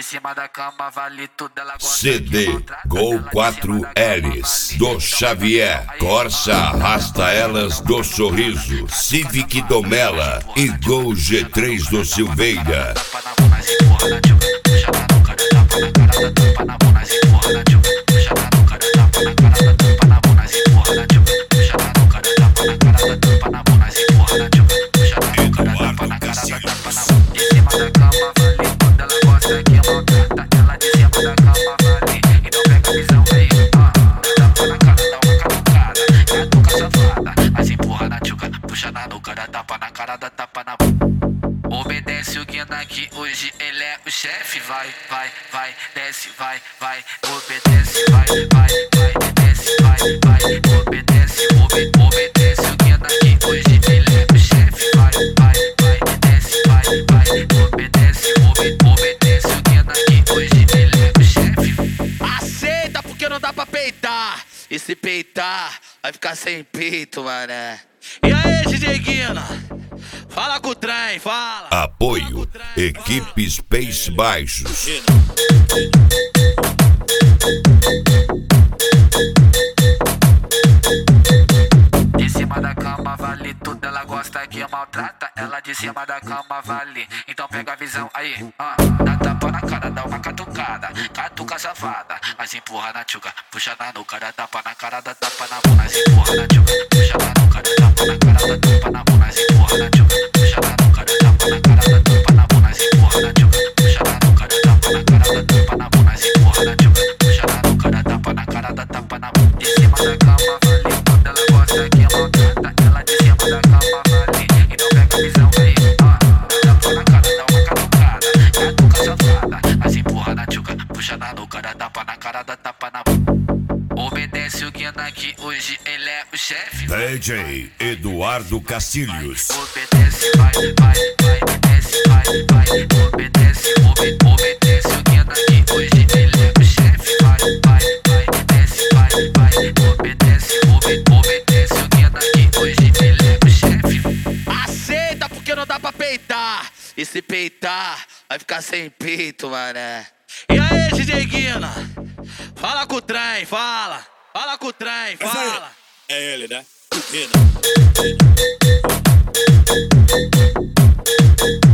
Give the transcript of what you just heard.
cima da cama vale tudo, ela gosta CD Gol 4Ls do Xavier, Corsa Arrasta Elas do Sorriso, Civic Domela e Gol G3 do Silveira. Obedece o Guina que hoje ele é o chefe. Vai, vai, vai, desce, vai, vai. Obedece, vai, vai, vai, desce, vai, vai. Obedece, obedece o Guina que hoje ele é o chefe. Vai, vai, vai, desce, vai, vai. Obedece, obedece o Guina que hoje ele é o chefe. Aceita porque não dá pra peitar. E se peitar, vai ficar sem peito, mané. E aí, DJ Guina? Fala com o trem, fala. Apoio Equipe Space Baixos. De cima da cama vale tudo, ela gosta que maltrata. Ela de cima da cama vale, então pega a visão aí. Dá tapa na cara, dá uma catucada. Catuca safada, mas empurra na tchuca. Puxa na nuca, dá tapa na cara, dá tapa na bunda. Mas empurra na tchuca. Puxa na nuca, dá tapa na cara, dá tapa na bunda. Mas empurra na tchuca. Puxa na nuca, dá tapa na cara, dá tapa na bunda. Mas empurra na tchuca. Puxa na nuca, dá tapa na cara, dá tapa na bunda. Mas empurra na tchuca. Puxa na nuca, dá tapa na cara, dá tapa na bunda. De cima da cama vale tudo, ela gosta que maltrata. Ela de cima da cama vale, então pega a visão aí. Dá tapa na cara, dá uma catucada. Catuca safada, mas empurra na tchuca. Puxa na nuca, dá tapa na cara, dá tapa na bunda. Obedece o Guina que hoje ele é o chefe. DJ Eduardo Castilhos. Obedece, vai, vai, vai, desce, vai, vai. Obedece, obedece o Guina que hoje ele é o chefe. Vai, vai, vai, desce, vai, vai. Obedece, obedece o Guina que hoje ele é o chefe. Aceita porque não dá pra peitar. E se peitar, vai ficar sem peito, mané. E aí, DJ Guina? Fala com o trem, fala. Fala com o trem, fala. É ele, né? Guina.